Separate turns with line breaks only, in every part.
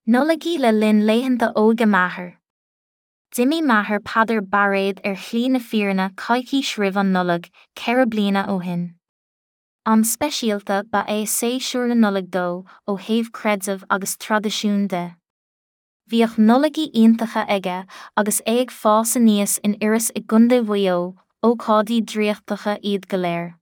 Nulagi le lin leihananta óga maithair. Dimi maithair padair baréid chlí na fíorna caiicí sribh an nulag, ceithre bliana ó shin. An speisialta ba é séasúr na nulag dó ó thaobh creidimh agus tradiisiún de. Bhíodh nulagaí iontacha aige agus é ag fása níos in iris I gunda bhuio ó cádaí dríochtacha iad go léir.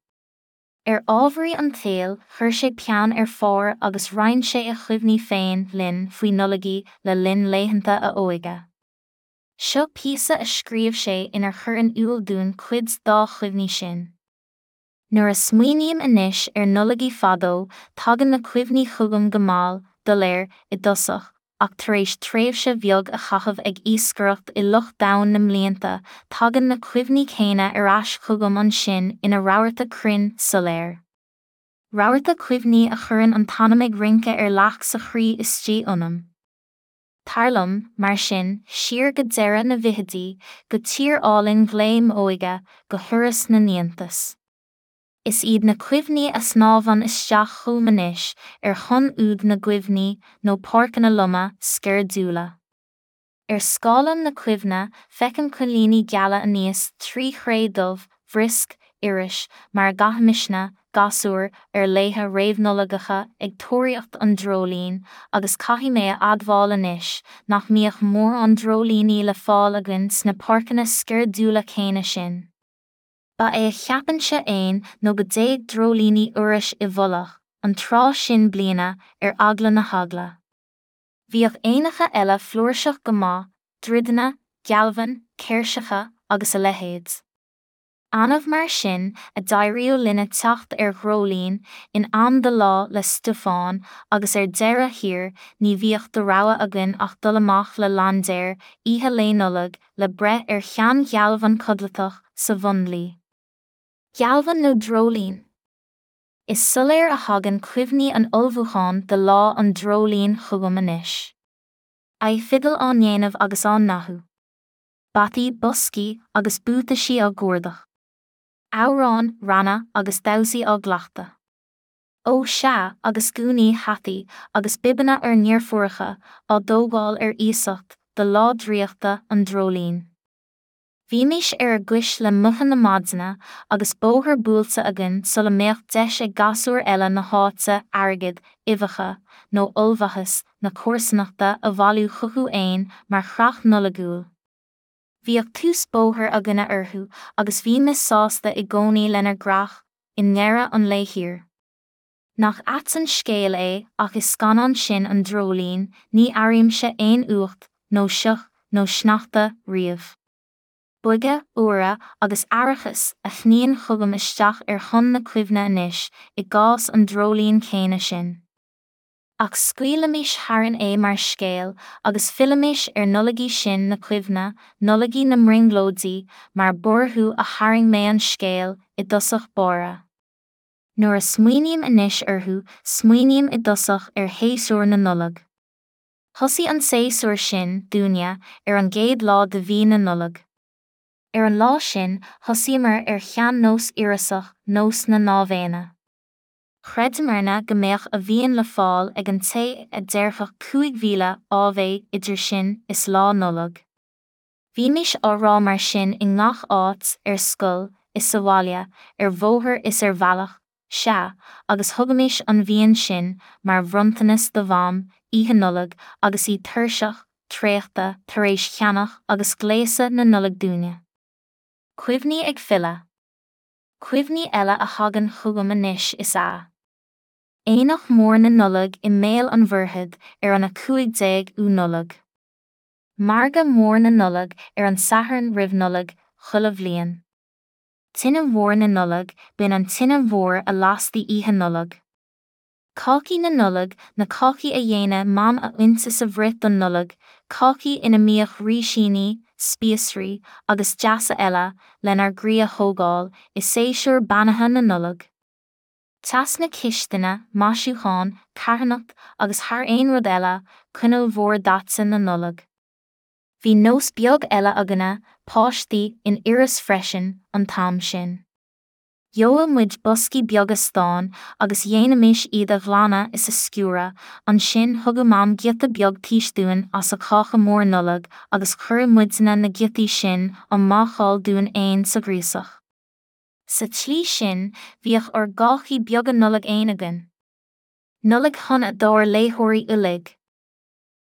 Ábhraí an taol chuir sé peann fómhair agus roinn sé a chuimhní féin linn faoi nulagaí le linn leitheanta a óige. Seo píosa a scríobh sé inar chur an úl dún cuid dá chuimhní sin. Nuair a smaoiníonn anois nulagaí fadó, tagann na cuimhní chugamm go máil, do léir, I dtosach, ach tar éis tréimhse bheag a chaitheamh ag iascaireacht I lucht domhan na mblianta, tagann na cuimhní céanna ar ais chugamm an sin ina rabharta cruinn sa léir. Rabharta cuimhní a chuireann an tanam ag rince ar leach sa chrí istí ionam. Tarlum, mar sin, siar go deireadh na bhíochadaí, go tír-álainn bhléim óige, go thuras na níontas. Is iad na cuimhní a snábhann isteach chomh anois chun úd na guimhní nó páirceanna luma scéardúla. Scálann na cuimhne, feicim coilíní gealla aníos trí chréadmh, bhrisc, iris, mar gaithmisne, gasúr léithe réamhnulagacha ag tóiríocht an drolín, agus caithfí mé admháil anois, nach mbíodh mór an drolíní le fáil agan sna páirceanna scéardúla céanna sin. Ba é cheapanse aon nó go déag drolíní uiris I bhullach, an trá sin bliana agla na hagla. Bhíodh éanacha eile flúirseach go maith, drideanna, gealbhain, céirseacha agus a leithéid. Anmh mar sin a d'éiríodh linne teacht ghrolín in am de lá le Stefán agus deireadh thiar ní bhíodh do rabhadh agan ach dul amach le landéir oíche le nulag le breith cheann gealbhain codlatach sa bhunlí. Gealbhain nó drolín. Is soléir a thagann cuimhní an ullmhúcháin de lá an drolín chugamm anois. Fiddle an dhéanamh agus an nathú. Batí boscí agus bútaisí á gcuardach. Amhrán, ranna agus domsaí á gleachta. Ó sea agus gúnaí hataí agus bibanna níorfuarcha á dógáil íosacht de lá dríochta an drolín. Bhíimiis a gcuis le muchan na maidiana agus bóthar buailte agan sula mbeadh deis ag gasúr eile na háite airgid, uibheacha, nó ullmhachas na cuasaneachta a bhailiú chuchu éin mar chraach nulagúil. Bhíodh tús bóthar aganna orthú agus bhí sásta I gcónaí lenar grach I ngearradh an léithír. Nach atsan scéal é ach is scanán sin an drolín, ní airím aon uacht, nó seach, nó sneachta riamh. Buige, uaire agus airithas a thníonn chugamm isteach chun na cuimhne anois I gcás an drolín céanna sin. Ach scaoileamais tharraing é mar scéal agus fileamais nulagaí sin na cuimhne, nulagaí na mringlóidí, mar borthú a tharraing mé an scéal I dtosach báire. Nuair a smaoiníonn anois orthú, smaoiníonn I dtosach séasúr na nulag. Thosaigh an séasúr sin, dúine, an gcéad lá de bhí na nulag. An lá sin, thosaíomar cheann nós irisach, nós na námhéine. Chreidemarna go mbeadh a bhíonn le fáil ag an té a deirfeadh 5,000 ábhé idir sin is lá nulag. Bhíimiis á rá mar sin I ngach áit scoil, is sa bhaile, bhóthar is bhealach, sea, agus thugaimid an bhíonn sin mar bhrontanas do bham, oíche nulag, agus I tuirseach, tréachta, tar éis cheannach agus gléasa na nulag dúine. Cuimhní ag filleadh. Cuimhní eile a thagann chugamm anois is ea. Éanach mór na nulag I mbéal an bhforchad an 15 nulag. Marga mór na nulag an sathairn roimh nulag chuile bhliain. Tinne mhór na nulag bin an tinne mhór a lastaí oíche nulag. Cáilcí na nulag na cáilcí a dhéanamh mam a uinte sa bhrit don nulag, cáilcí ina míoch rísíní, spiasraí agus deasa eile lenar grí a thógáil is séasúr beannaithe na nulag. Tas na cisteanna, maisiúcháin, carnacht agus thar aon rud eile cuineadh mhór datsa na nulag. Bhí nós beag eile aganna, páistí in iris freisin an tam sin. Joa muid busci beag stáin agus dhéanamís iad a bhlána is a sciúra, an sin thugam am giata beag tíosdúin as a cacha mór nullag agus chur muidna na giataí sin an máchail dún éin sa ghrúsach. Sa tlí sin, bhíoch ar gáchaí beag an nullag éin agan. Nullag chun a dár léthirí ulig,